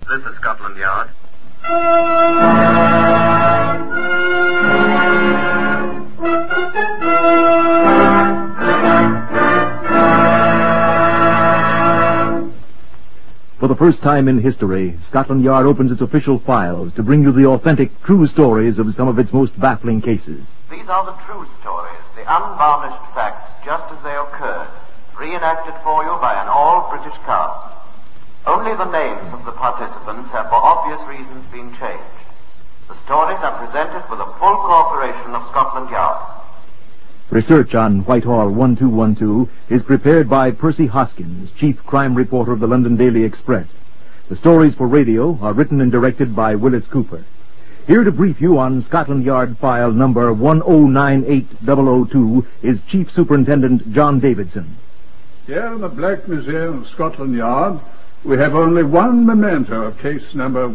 This is Scotland Yard. For the first time in history, Scotland Yard opens its official files to bring you the authentic, true stories of some of its most baffling cases. These are the true stories, the unvarnished facts just as they occurred, reenacted for you by an all-British cast. Only the names of the participants have for obvious reasons been changed. The stories are presented with the full cooperation of Scotland Yard. Research on Whitehall 1212 is prepared by Percy Hoskins, chief crime reporter of the London Daily Express. The stories for radio are written and directed by Willis Cooper. Here to brief you on Scotland Yard file number 1098002 is Chief Superintendent John Davidson. Here in the Black Museum of Scotland Yard, we have only one memento of case number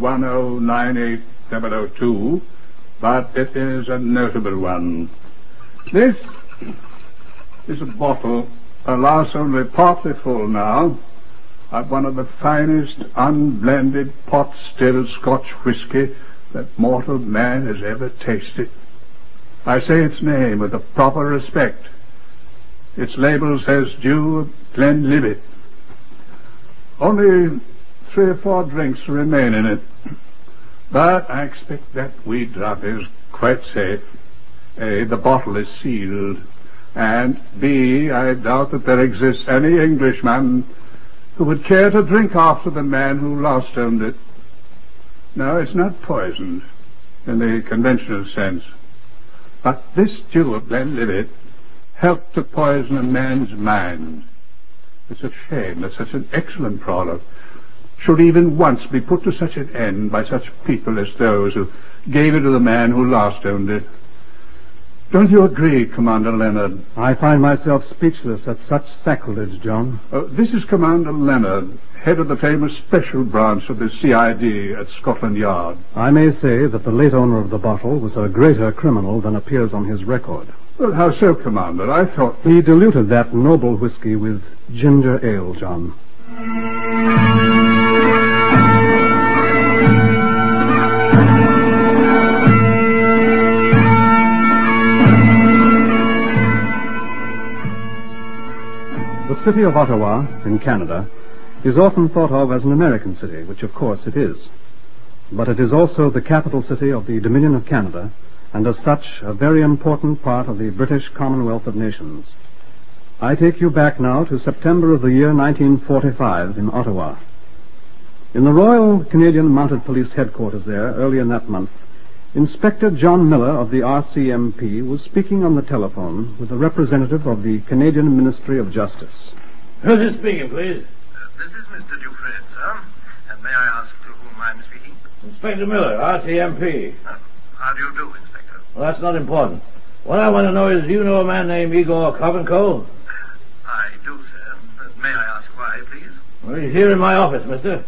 1098002, but it is a notable one. This is a bottle, alas only partly full now, of one of the finest unblended pot-still Scotch whisky that mortal man has ever tasted. I say its name with a proper respect. Its label says Dew of Glenlivet. Only 3 or 4 drinks remain in it, but I expect that wee drop is quite safe. A, the bottle is sealed, and B, I doubt that there exists any Englishman who would care to drink after the man who lost owned it. No, it's not poisoned in the conventional sense, but this Dew of Glenlivet helped to poison a man's mind. It's a shame that such an excellent product should even once be put to such an end by such people as those who gave it to the man who last owned it. Don't you agree, Commander Leonard? I find myself speechless at such sacrilege, John. This is Commander Leonard, head of the famous special branch of the CID at Scotland Yard. I may say that the late owner of the bottle was a greater criminal than appears on his record. Well, how so, Commander? I thought... He diluted that noble whiskey with ginger ale, John. The city of Ottawa, in Canada, is often thought of as an American city, which of course it is. But it is also the capital city of the Dominion of Canada, and as such, a very important part of the British Commonwealth of Nations. I take you back now to September of the year 1945 in Ottawa. In the Royal Canadian Mounted Police headquarters there, early in that month, Inspector John Miller of the RCMP was speaking on the telephone with a representative of the Canadian Ministry of Justice. Who's it speaking, please? This is Mr. Dufresne, sir. And may I ask to whom I'm speaking? Inspector Miller, RCMP. How do you do, Inspector? Well, that's not important. What I want to know is, do you know a man named Igor Kovenko? I do, sir. May I ask why, please? Well, he's here in my office, mister.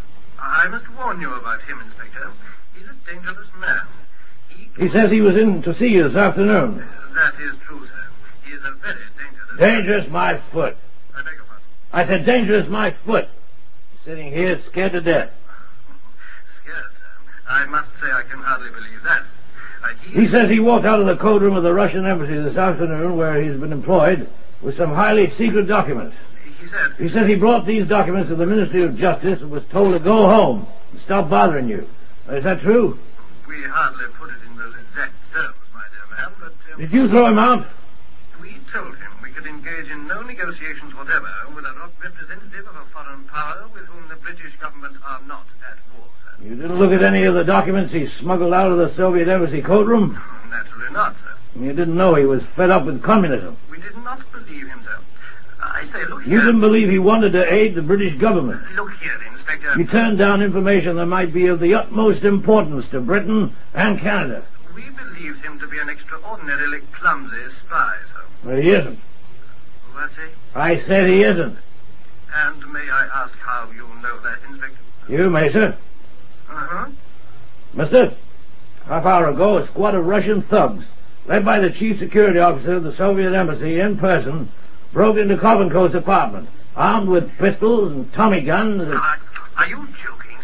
I must warn you about him, Inspector. He's a dangerous man. He says he was in to see you this afternoon. That is true, sir. He is a very dangerous... Dangerous my foot. I beg your pardon. I said dangerous my foot. Sitting here scared to death. Scared, sir. I must say I can hardly believe that. He says he walked out of the code room of the Russian embassy this afternoon, where he's been employed, with some highly secret documents. He says he brought these documents to the Ministry of Justice and was told to go home and stop bothering you. Is that true? We hardly put it in those exact terms, my dear man, but... Did you throw him out? We told him we could engage in no negotiations whatever with a representative of a foreign power with whom the British government are not at war, sir. You didn't look at any of the documents he smuggled out of the Soviet embassy coat room? Naturally not, sir. You didn't know he was fed up with communism? We did not believe him, sir. I say, look here... You didn't believe he wanted to aid the British government? Look here, Inspector... You turned down information that might be of the utmost importance to Britain and Canada. We believed him to be an extraordinarily clumsy spy, sir. Well, he isn't. What's he? I said he isn't. And may I ask how you know that, Inspector? You may, sir. Uh-huh. Mister, half hour ago, a squad of Russian thugs, led by the chief security officer of the Soviet embassy in person, broke into Kovenko's apartment, armed with pistols and Tommy guns. Are you joking, sir?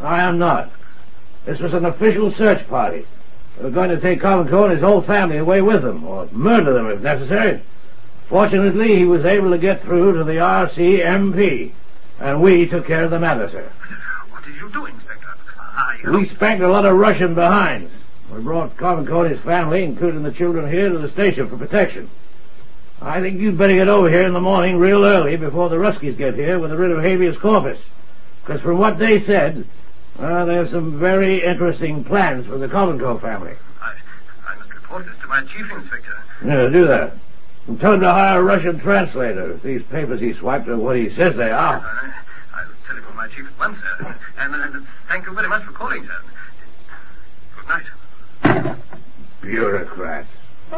I am not. This was an official search party. They were going to take Kovenko and his whole family away with them, or murder them if necessary. Fortunately, he was able to get through to the RCMP, and we took care of the matter, sir. What did you do, Inspector? We spanked a lot of Russian behinds. We brought Kovenko and his family, including the children, here to the station for protection. I think you'd better get over here in the morning real early before the Ruskies get here with a writ of habeas corpus. Because from what they said, they have some very interesting plans for the Kovenko family. I must report this to my chief inspector. Yeah, do that. And tell him to hire a Russian translator if these papers he swiped are what he says they are. I'll telephone my chief at once, sir. And thank you very much for calling, sir. Good night. Bureaucrats.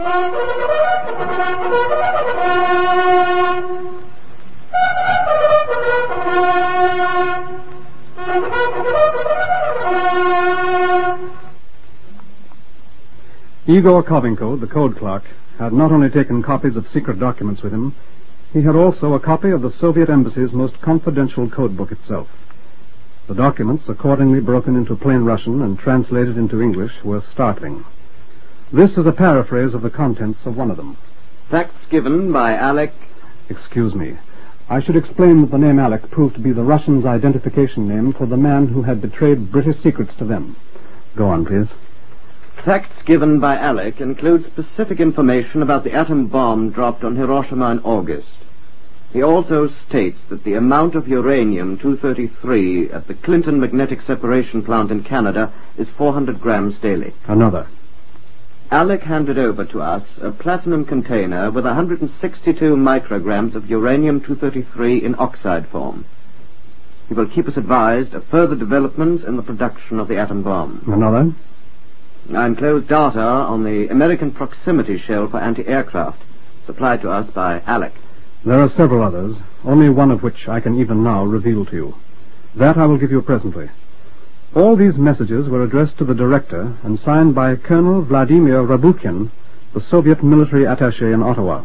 Igor Kovenko, the code clerk, had not only taken copies of secret documents with him, he had also a copy of the Soviet Embassy's most confidential code book itself. The documents, accordingly broken into plain Russian and translated into English, were startling. This is a paraphrase of the contents of one of them. Facts given by Alec... Excuse me. I should explain that the name Alec proved to be the Russians' identification name for the man who had betrayed British secrets to them. Go on, please. Facts given by Alec include specific information about the atom bomb dropped on Hiroshima in August. He also states that the amount of uranium-233 at the Clinton Magnetic Separation Plant in Canada is 400 grams daily. Another. Alec handed over to us a platinum container with 162 micrograms of uranium-233 in oxide form. He will keep us advised of further developments in the production of the atom bomb. Another. I enclosed data on the American proximity shell for anti-aircraft, supplied to us by Alec. There are several others, only one of which I can even now reveal to you. That I will give you presently. All these messages were addressed to the director and signed by Colonel Vladimir Rabukhin, the Soviet military attaché in Ottawa.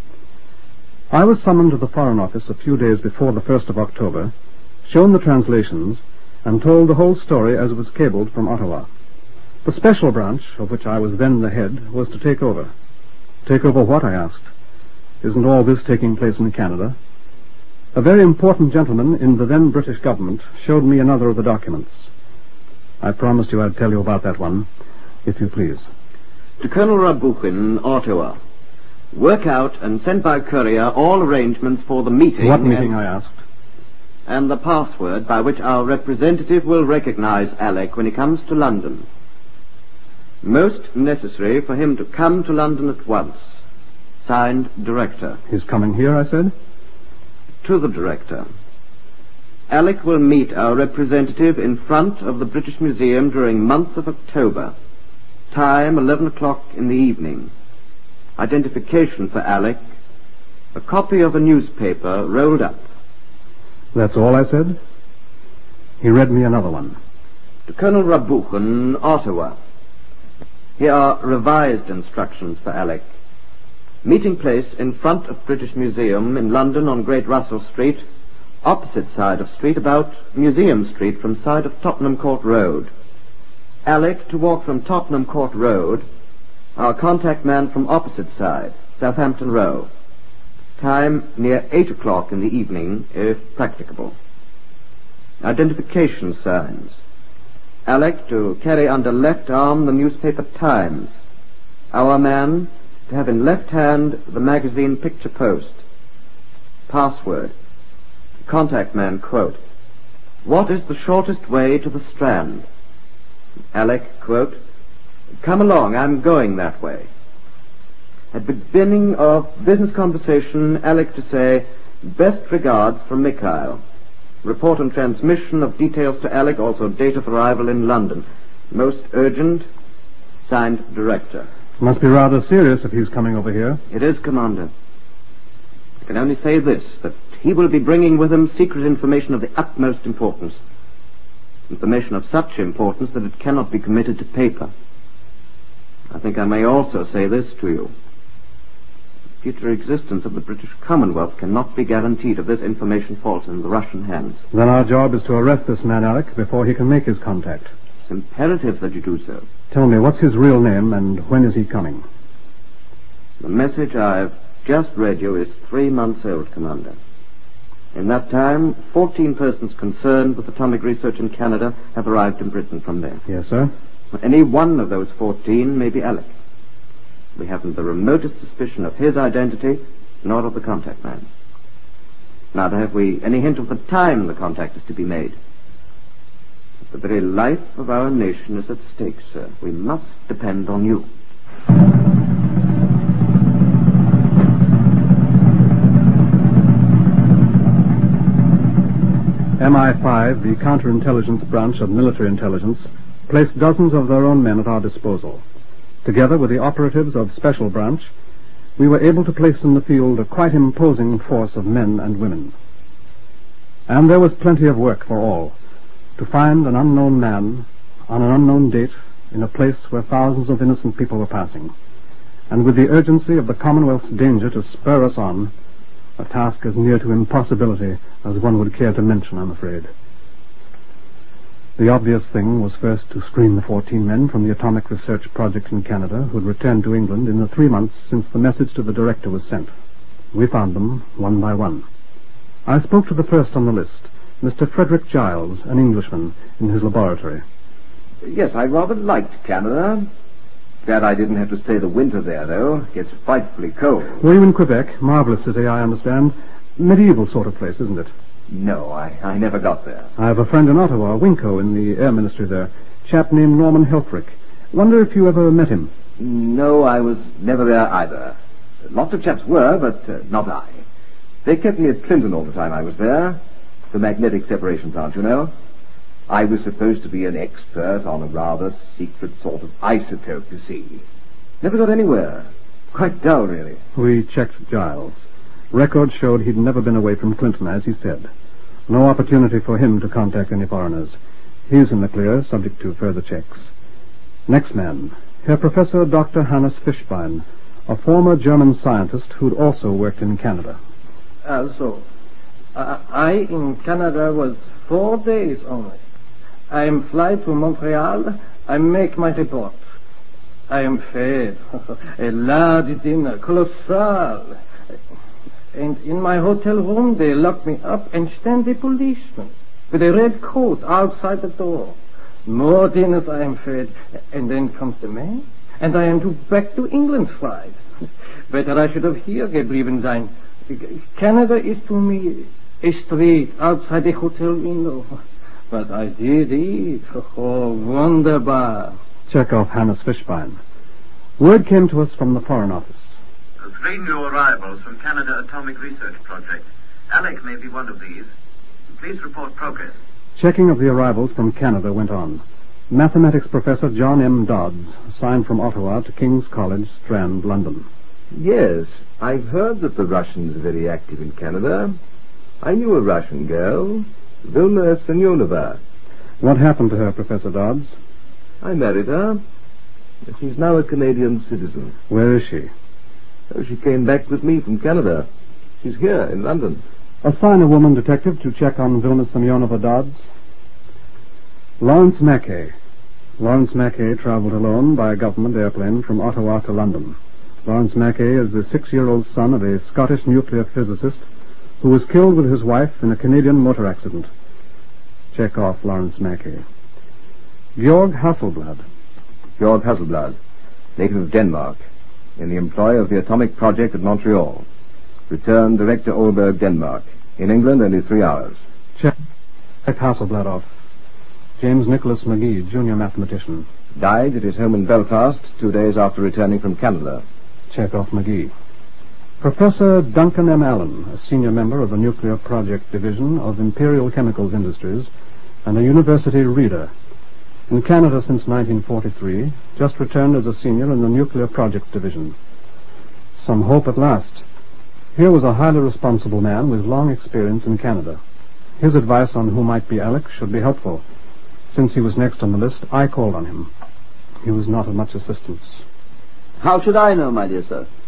I was summoned to the Foreign Office a few days before the 1st of October, shown the translations, and told the whole story as it was cabled from Ottawa. The special branch, of which I was then the head, was to take over. Take over what, I asked. Isn't all this taking place in Canada? A very important gentleman in the then British government showed me another of the documents. I promised you I'd tell you about that one, if you please. To Colonel Rabukhin, Ottawa. Work out and send by courier all arrangements for the meeting... What meeting, I asked? And the password by which our representative will recognize Alec when he comes to London. Most necessary for him to come to London at once. Signed, Director. He's coming here, I said? To the Director. Alec will meet our representative in front of the British Museum during month of October. Time 11 o'clock in the evening. Identification for Alec. A copy of a newspaper rolled up. That's all I said? He read me another one. To Colonel Rabukhin, Ottawa. Here are revised instructions for Alec. Meeting place in front of British Museum in London on Great Russell Street, opposite side of street about Museum Street from side of Tottenham Court Road. Alec to walk from Tottenham Court Road, our contact man from opposite side, Southampton Row. Time near 8 o'clock in the evening, if practicable. Identification signs. Alec to carry under left arm the newspaper Times. Our man to have in left hand the magazine Picture Post. Password. Contact man, quote, "What is the shortest way to the Strand?" Alec, quote, "Come along, I'm going that way." At beginning of business conversation, Alec to say, "Best regards from Mikhail." Report and transmission of details to Alec, also date of arrival in London. Most urgent, signed, Director. Must be rather serious if he's coming over here. It is, Commander. I can only say this, that he will be bringing with him secret information of the utmost importance. Information of such importance that it cannot be committed to paper. I think I may also say this to you. future existence of the British Commonwealth cannot be guaranteed if this information falls in the Russian hands. Then our job is to arrest this man, Alec, before he can make his contact. It's imperative that you do so. Tell me, what's his real name and when is he coming? The message I've just read you is 3 months old, Commander. In that time, 14 persons concerned with atomic research in Canada have arrived in Britain from there. Yes, sir. Any one of those 14 may be Alec. We haven't the remotest suspicion of his identity, nor of the contact man. Neither have we any hint of the time the contact is to be made. The very life of our nation is at stake, sir. We must depend on you. MI5, the counterintelligence branch of military intelligence, placed dozens of their own men at our disposal. Together with the operatives of Special Branch, we were able to place in the field a quite imposing force of men and women. And there was plenty of work for all. To find an unknown man on an unknown date in a place where thousands of innocent people were passing, and with the urgency of the Commonwealth's danger to spur us on, a task as near to impossibility as one would care to mention, I'm afraid. The obvious thing was first to screen the 14 men from the Atomic Research Project in Canada who had returned to England in the 3 months since the message to the director was sent. We found them one by one. I spoke to the first on the list, Mr. Frederick Giles, an Englishman, in his laboratory. Yes, I rather liked Canada. Glad I didn't have to stay the winter there, though. It gets frightfully cold. Were you in Quebec? Marvelous city, I understand. Medieval sort of place, isn't it? No, I never got there. I have a friend in Ottawa, Winco, in the Air Ministry there. Chap named Norman Helfrich. Wonder if you ever met him? No, I was never there either. Lots of chaps were, but not I. They kept me at Clinton all the time I was there. The magnetic separation plant, you know. I was supposed to be an expert on a rather secret sort of isotope, you see. Never got anywhere. Quite dull, really. We checked Giles. Records showed he'd never been away from Clinton, as he said. No opportunity for him to contact any foreigners. He's in the clear, subject to further checks. Next man, Herr Professor Dr. Hannes Fischbein, a former German scientist who'd also worked in Canada. Also, I in Canada was 4 days only. I am fly to Montreal. I make my report. I am fed. A large dinner, colossal. And in my hotel room, they lock me up and stand a policeman with a red coat outside the door. More dinners I am fed. And then comes the man, and I am back to England flight. Better I should have here geblieben sein. Canada is to me a street outside a hotel window. But I did eat. Oh, wunderbar. Chekhov Hannes Fischbein. Word came to us from the Foreign Office. 3 new arrivals from Canada Atomic Research Project. Alec may be one of these. Please report progress. Checking of the arrivals from Canada went on. Mathematics Professor John M. Dodds, assigned from Ottawa to King's College, Strand, London. Yes, I've heard that the Russians are very active in Canada. I knew a Russian girl, Vilna Semyonova. What happened to her, Professor Dodds? I married her. She's now a Canadian citizen. Where is she? Oh, she came back with me from Canada. She's here in London. Assign a woman detective to check on Vilna Semyonova Dodds. Lawrence Mackay. Lawrence Mackay traveled alone by a government airplane from Ottawa to London. Lawrence Mackay is the 6-year-old son of a Scottish nuclear physicist who was killed with his wife in a Canadian motor accident. Check off Lawrence Mackay. Georg Hasselblad. Georg Hasselblad, native of Denmark, in the employ of the Atomic Project at Montreal. Returned Director Olberg, Denmark. In England, only 3 hours. Check Hasselblad off. James Nicholas McGee, junior mathematician. Died at his home in Belfast 2 days after returning from Canada. Check off McGee. Professor Duncan M. Allen, a senior member of the Nuclear Project Division of Imperial Chemicals Industries and a university reader. In Canada since 1943, just returned as a senior in the Nuclear Projects Division. Some hope at last. Here was a highly responsible man with long experience in Canada. His advice on who might be Alec should be helpful. Since he was next on the list, I called on him. He was not of much assistance. How should I know, my dear sir?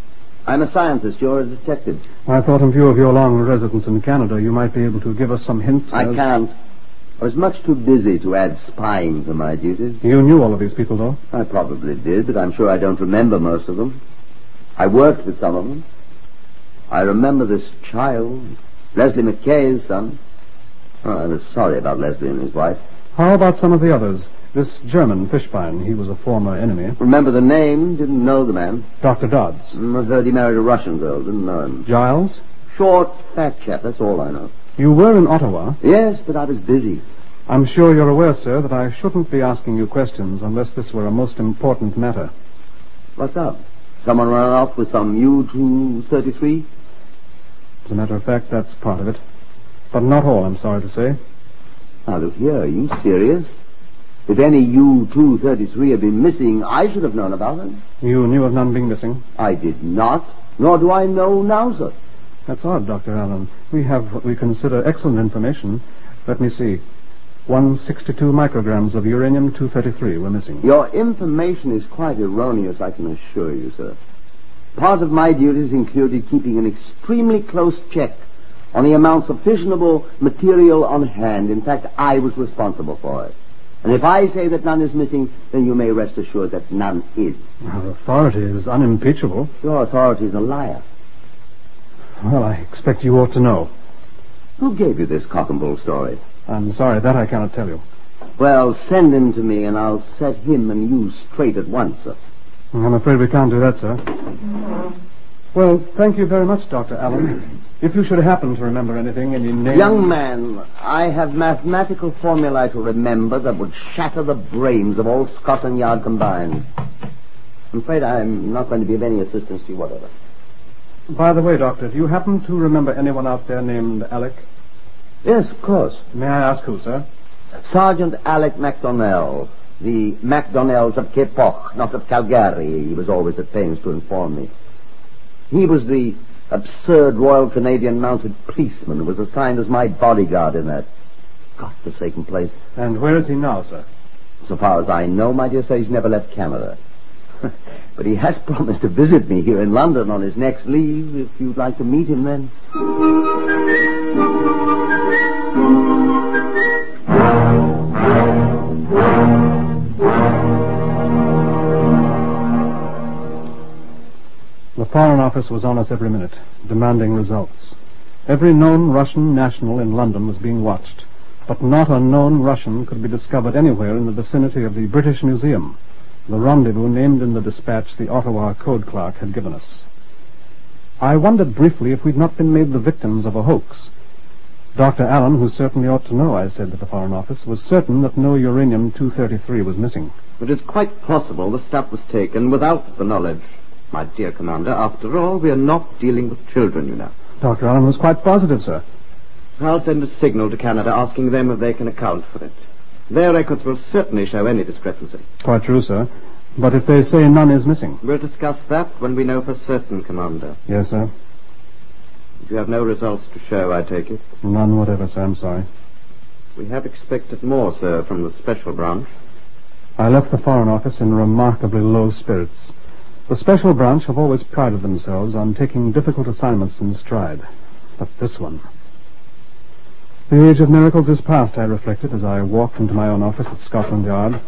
I'm a scientist. You're a detective. I thought in view of your long residence in Canada, you might be able to give us some hints. I can't. I was much too busy to add spying to my duties. You knew all of these people, though? I probably did, but I'm sure I don't remember most of them. I worked with some of them. I remember this child, Leslie McKay's son. Oh, I was sorry about Leslie and his wife. How about some of the others? This German, Fishbein, he was a former enemy. Remember the name, didn't know the man. Dr. Dodds. I heard he married a Russian girl, didn't know him. Giles? Short, fat chap, that's all I know. You were in Ottawa? Yes, but I was busy. I'm sure you're aware, sir, that I shouldn't be asking you questions unless this were a most important matter. What's up? Someone ran off with some U-233? As a matter of fact, that's part of it. But not all, I'm sorry to say. Now, look here, are you serious? If any U-233 had been missing, I should have known about it. You knew of none being missing? I did not, nor do I know now, sir. That's odd, Dr. Allen. We have what we consider excellent information. Let me see. 162 micrograms of uranium-233 were missing. Your information is quite erroneous, I can assure you, sir. Part of my duties included keeping an extremely close check on the amounts of fissionable material on hand. In fact, I was responsible for it. And if I say that none is missing, then you may rest assured that none is. Our authority is unimpeachable. Your authority is a liar. Well, I expect you ought to know. Who gave you this cock and bull story? I'm sorry, that I cannot tell you. Well, send him to me, and I'll set him and you straight at once, sir. I'm afraid we can't do that, sir. Well, thank you very much, Dr. Allen. If you should happen to remember anything, any name... Young man, I have mathematical formulae to remember that would shatter the brains of all Scotland Yard combined. I'm afraid I'm not going to be of any assistance to you whatever. By the way, Doctor, do you happen to remember anyone out there named Alec? Yes, of course. May I ask who, sir? Sergeant Alec MacDonnell. The MacDonnells of Keppoch, not of Calgary. He was always at pains to inform me. He was the absurd Royal Canadian Mounted Policeman who was assigned as my bodyguard in that godforsaken place. And where is he now, sir? So far as I know, my dear sir, he's never left Canada. But he has promised to visit me here in London on his next leave, if you'd like to meet him then. The Foreign Office was on us every minute, demanding results. Every known Russian national in London was being watched, but not a known Russian could be discovered anywhere in the vicinity of the British Museum, the rendezvous named in the dispatch the Ottawa code clerk had given us. I wondered briefly if we'd not been made the victims of a hoax. Dr. Allen, who certainly ought to know, I said to the Foreign Office, was certain that no uranium-233 was missing. It is quite possible the stuff was taken without the knowledge. My dear Commander, after all, we are not dealing with children, you know. Dr. Allen was quite positive, sir. I'll send a signal to Canada asking them if they can account for it. Their records will certainly show any discrepancy. Quite true, sir. But if they say none is missing? We'll discuss that when we know for certain, Commander. Yes, sir. You have no results to show, I take it? None whatever, sir. I'm sorry. We have expected more, sir, from the Special Branch. I left the Foreign Office in remarkably low spirits. The Special Branch have always prided themselves on taking difficult assignments in stride. But this one... The age of miracles is past, I reflected, as I walked into my own office at Scotland Yard.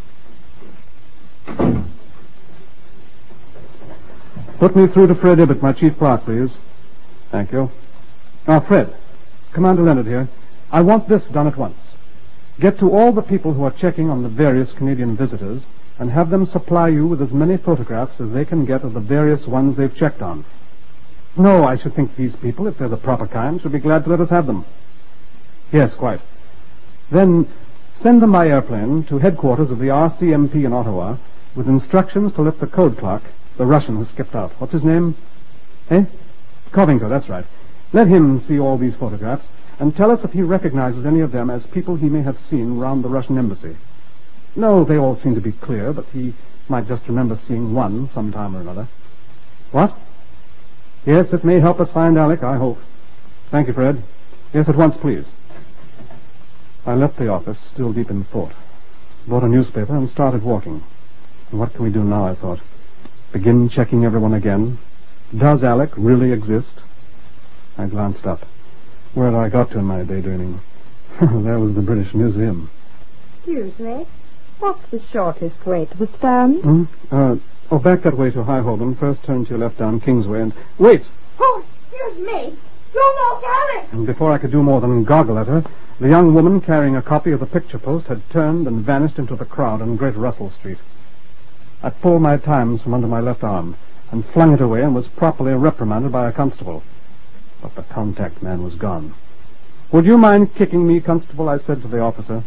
Put me through to Fred Ibbott, my chief clerk, please. Thank you. Now, Fred, Commander Leonard here. I want this done at once. Get to all the people who are checking on the various Canadian visitors and have them supply you with as many photographs as they can get of the various ones they've checked on. No, I should think these people, if they're the proper kind, should be glad to let us have them. Yes, quite. Then send them by airplane to headquarters of the RCMP in Ottawa with instructions to let the code clerk, the Russian who skipped out. What's his name? Kovenko, that's right. Let him see all these photographs and tell us if he recognizes any of them as people he may have seen round the Russian embassy. No, they all seem to be clear, but he might just remember seeing one sometime or another. What? Yes, it may help us find Alec, I hope. Thank you, Fred. Yes, at once, please. I left the office, still deep in thought. Bought a newspaper and started walking. And what can we do now, I thought. Begin checking everyone again? Does Alec really exist? I glanced up. Where had I got to in my daydreaming? There was the British Museum. Excuse me. What's the shortest way to the stand? Back that way to High Holborn. First turn to your left down Kingsway and... Wait! Oh, excuse me. You're not Alec! And before I could do more than goggle at her, the young woman carrying a copy of the picture post had turned and vanished into the crowd on Great Russell Street. I pulled my Times from under my left arm and flung it away and was properly reprimanded by a constable. But the contact man was gone. "Would you mind kicking me, constable?" I said to the officer.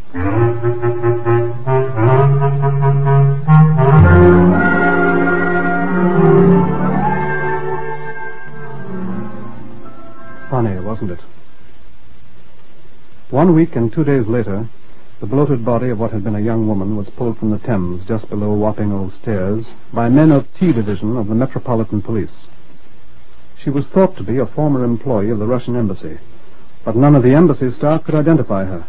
Funny, wasn't it? 1 week and 2 days later, the bloated body of what had been a young woman was pulled from the Thames just below Wapping Old Stairs by men of T Division of the Metropolitan Police. She was thought to be a former employee of the Russian embassy, but none of the embassy staff could identify her.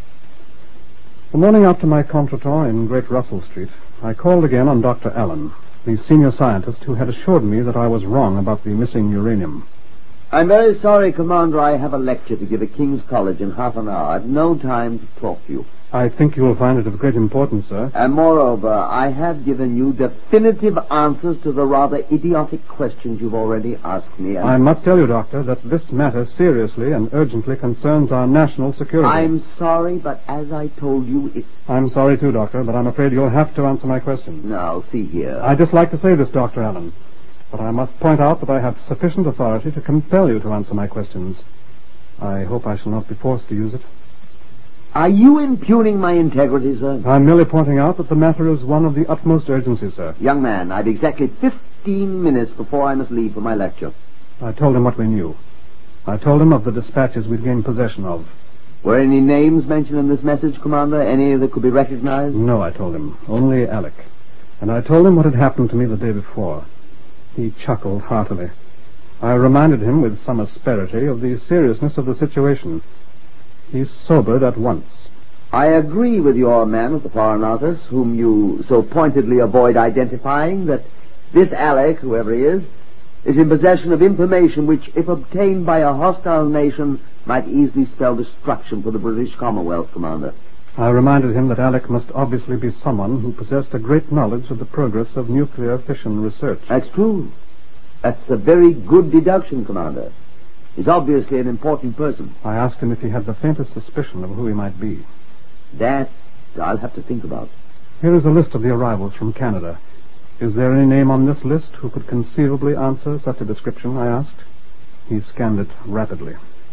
The morning after my contretemps in Great Russell Street, I called again on Dr. Allen, the senior scientist who had assured me that I was wrong about the missing uranium. I'm very sorry, Commander. I have a lecture to give at King's College in half an hour. I've no time to talk to you. I think you will find it of great importance, sir. And moreover, I have given you definitive answers to the rather idiotic questions you've already asked me. I must tell you, Doctor, that this matter seriously and urgently concerns our national security. I'm sorry, but as I told you, I'm sorry too, Doctor, but I'm afraid you'll have to answer my questions. Now, see here. I'd just like to say this, Dr. Allen, but I must point out that I have sufficient authority to compel you to answer my questions. I hope I shall not be forced to use it. Are you impugning my integrity, sir? I'm merely pointing out that the matter is one of the utmost urgency, sir. Young man, I've exactly 15 minutes before I must leave for my lecture. I told him what we knew. I told him of the dispatches we'd gained possession of. Were any names mentioned in this message, Commander? Any that could be recognized? No, I told him. Only Alec. And I told him what had happened to me the day before. He chuckled heartily. I reminded him with some asperity of the seriousness of the situation. He sobered at once. I agree with your man at the Foreign Office, whom you so pointedly avoid identifying, that this Alec, whoever he is in possession of information which, if obtained by a hostile nation, might easily spell destruction for the British Commonwealth, Commander. I reminded him that Alec must obviously be someone who possessed a great knowledge of the progress of nuclear fission research. That's true. That's a very good deduction, Commander. He's obviously an important person. I asked him if he had the faintest suspicion of who he might be. That I'll have to think about. Here is a list of the arrivals from Canada. Is there any name on this list who could conceivably answer such a description, I asked. He scanned it rapidly.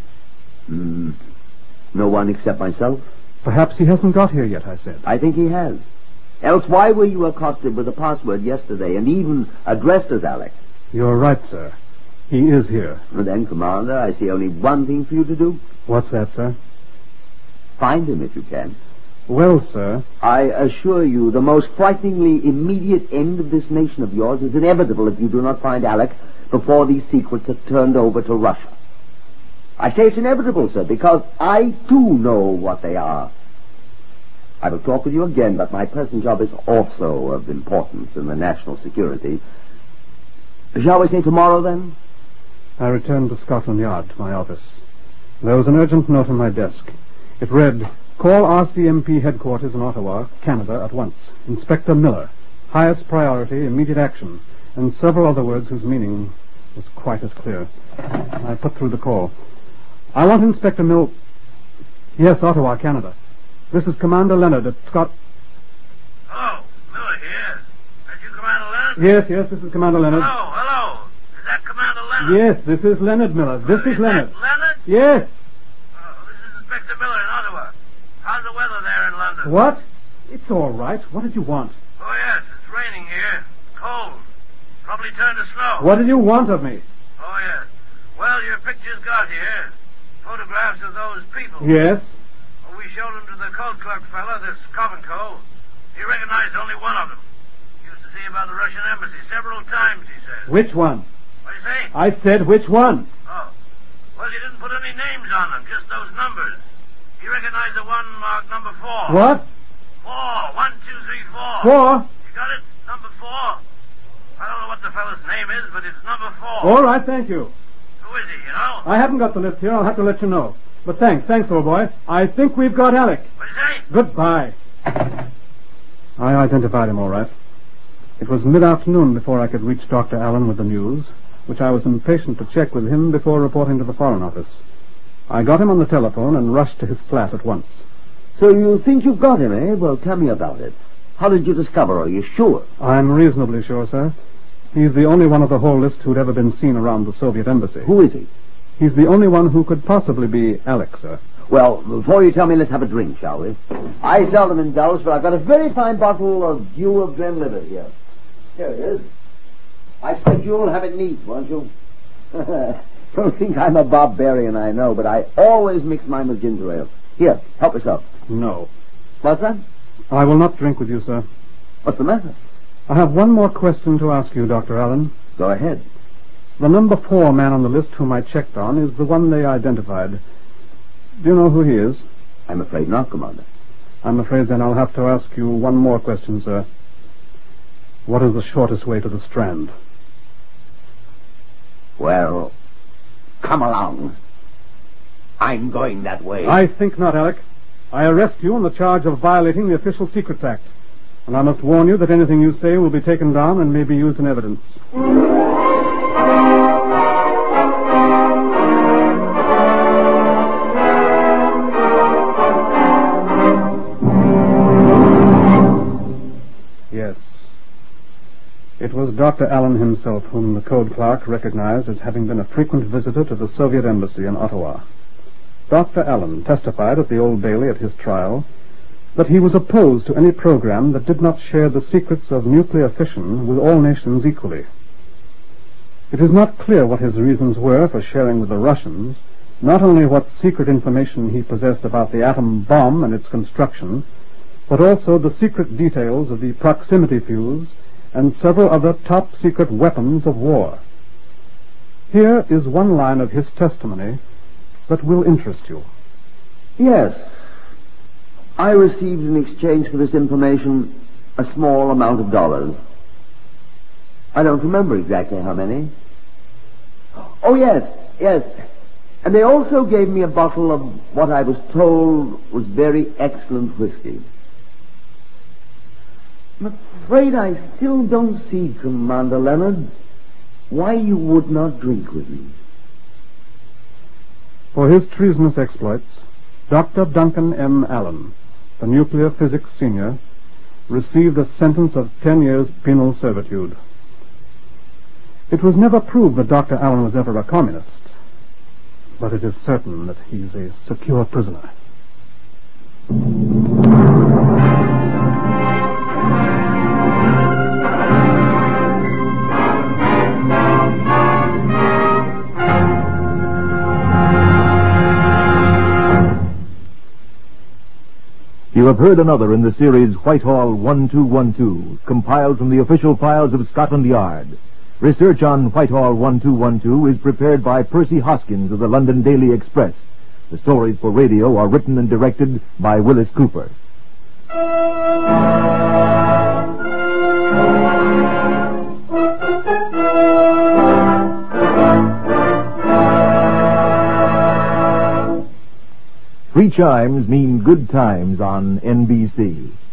No one except myself? Perhaps he hasn't got here yet, I said. I think he has. Else why were you accosted with a password yesterday and even addressed as Alec? You're right, sir. He is here. Well, then, Commander, I see only one thing for you to do. What's that, sir? Find him if you can. Well, sir... I assure you the most frighteningly immediate end of this nation of yours is inevitable if you do not find Alec before these secrets are turned over to Russia. I say it's inevitable, sir, because I, too, know what they are. I will talk with you again, but my present job is also of importance in the national security. Shall we say tomorrow, then? I returned to Scotland Yard to my office. There was an urgent note on my desk. It read, "Call RCMP headquarters in Ottawa, Canada, at once. Inspector Miller. Highest priority, immediate action," and several other words whose meaning was quite as clear. I put through the call. "I want Inspector Mill..." "Yes, Ottawa, Canada. This is Commander Leonard at Scott..." "Oh, Miller here. Is you Commander Leonard?" Yes, this is Commander Leonard. Hello. Is that Commander Leonard? Yes, this is Leonard Miller. This is Leonard. Leonard? Yes. This is Inspector Miller in Ottawa. How's the weather there in London? What? It's all right. What did you want? Oh, yes, it's raining here. Cold. Probably turned to snow. What did you want of me? Oh, yes. Well, your pictures got here. Photographs of those people. Yes. Well, we showed them to the code clerk fella, this Kovenko. He recognized only one of them. Used to see about the Russian embassy several times, he said. Which one? What do you say? I said which one? Oh. Well, you didn't put any names on them, just those numbers. He recognized the one marked number 4. What? 4. 1, 2, 3, 4. 4? You got it? Number 4. I don't know what the fellow's name is, but it's number 4. All right, thank you. Who is he, you know? I haven't got the list here. I'll have to let you know. But thanks, old boy. I think we've got Alec. What did you say? Goodbye. I identified him all right. It was mid-afternoon before I could reach Dr. Allen with the news, which I was impatient to check with him before reporting to the Foreign Office. I got him on the telephone and rushed to his flat at once. So you think you've got him, eh? Well, tell me about it. How did you discover? Are you sure? I'm reasonably sure, sir. He's the only one of the whole list who'd ever been seen around the Soviet embassy. Who is he? He's the only one who could possibly be Alec, sir. Well, before you tell me, let's have a drink, shall we? I seldom indulge, but I've got a very fine bottle of Dew of Glenlivet here. Here it is. I expect you'll have it neat, won't you? Don't think I'm a barbarian, I know, but I always mix mine with ginger ale. Here, help yourself. No. What's that? I will not drink with you, sir. What's the matter? I have one more question to ask you, Dr. Allen. Go ahead. The number 4 man on the list whom I checked on is the one they identified. Do you know who he is? I'm afraid not, Commander. I'm afraid then I'll have to ask you one more question, sir. What is the shortest way to the Strand? Well, come along. I'm going that way. I think not, Alec. I arrest you on the charge of violating the Official Secrets Act. And I must warn you that anything you say will be taken down and may be used in evidence. Yes. It was Dr. Allen himself whom the code clerk recognized as having been a frequent visitor to the Soviet embassy in Ottawa. Dr. Allen testified at the Old Bailey at his trial that he was opposed to any program that did not share the secrets of nuclear fission with all nations equally. It is not clear what his reasons were for sharing with the Russians not only what secret information he possessed about the atom bomb and its construction, but also the secret details of the proximity fuse and several other top-secret weapons of war. Here is one line of his testimony that will interest you. Yes. I received in exchange for this information a small amount of dollars. I don't remember exactly how many. Oh, yes. And they also gave me a bottle of what I was told was very excellent whiskey. I'm afraid I still don't see, Commander Leonard, why you would not drink with me. For his treasonous exploits, Dr. Duncan M. Allen, the nuclear physics senior, received a sentence of 10 years penal servitude. It was never proved that Dr. Allen was ever a communist, but it is certain that he's a secure prisoner. You have heard another in the series Whitehall 1212, compiled from the official files of Scotland Yard. Research on Whitehall 1212 is prepared by Percy Hoskins of the London Daily Express. The stories for radio are written and directed by Willis Cooper. 3 chimes mean good times on NBC.